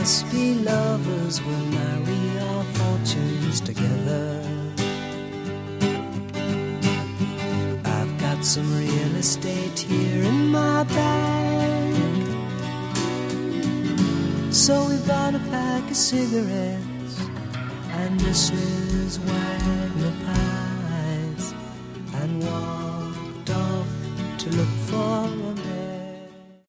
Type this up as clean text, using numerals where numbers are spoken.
must be lovers, we'll marry our fortunes together. I've got some real estate here in my bag, so we bought a pack of cigarettes, and this is one